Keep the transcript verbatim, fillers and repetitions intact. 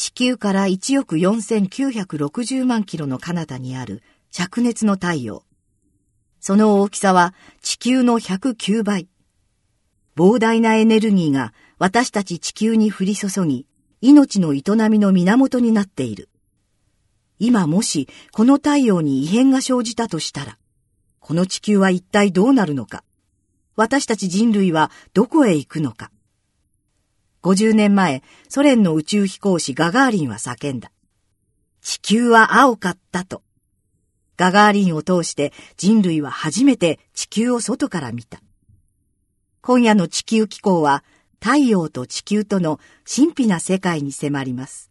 地球からいちおくよんせんきゅうひゃくろくじゅうまんキロの彼方にある灼熱の太陽。その大きさは地球のひゃくきゅうばい。膨大なエネルギーが私たち地球に降り注ぎ、命の営みの源になっている。今もしこの太陽に異変が生じたとしたら、この地球は一体どうなるのか。私たち人類はどこへ行くのか。ごじゅうねんまえ、ソ連の宇宙飛行士ガガーリンは叫んだ。地球は青かったと。ガガーリンを通して人類は初めて地球を外から見た。今夜の地球紀行は太陽と地球との神秘な世界に迫ります。